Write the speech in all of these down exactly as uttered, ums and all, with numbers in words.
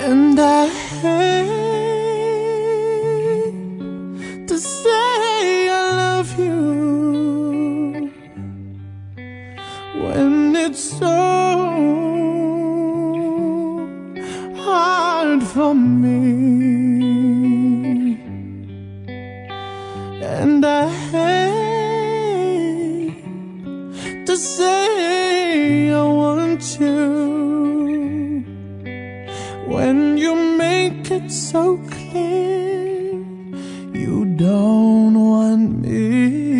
And I hate to say I love you when it's so hard for me. And I hate to say I want you when you make it so clear you don't want me.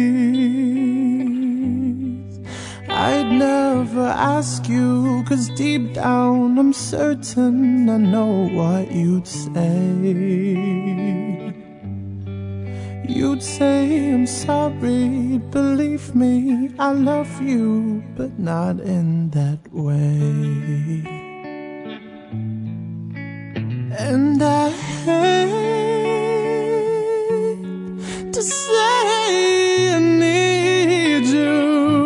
I'd never ask you, 'cause deep down I'm certain I know what you'd say. You'd say, I'm sorry, believe me, I love you, but not in that way. And I hate to say I need you.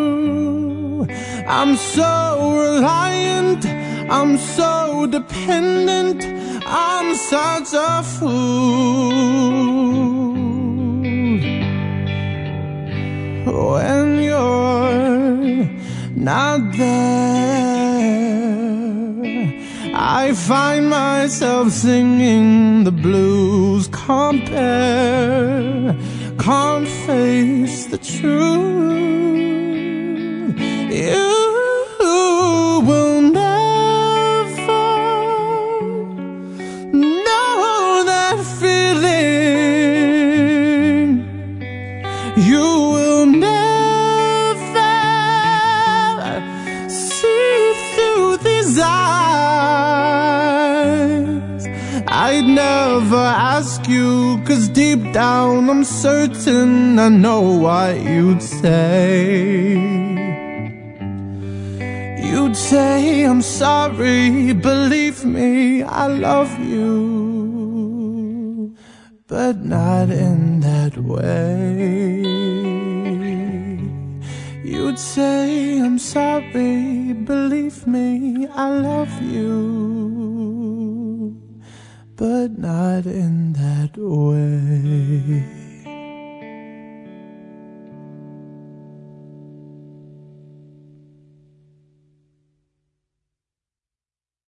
I'm so reliant, I'm so dependent, I'm such a fool. When you're not there, I find myself singing the blues. Can't bear, can't face the truth. You will never know that feeling. You will never see through these eyes. I'd never ask you, 'cause deep down I'm certain I know what you'd say. You'd say, I'm sorry, believe me, I love you, but not in that way. You'd say, I'm sorry, believe me, I love you, but not in that way.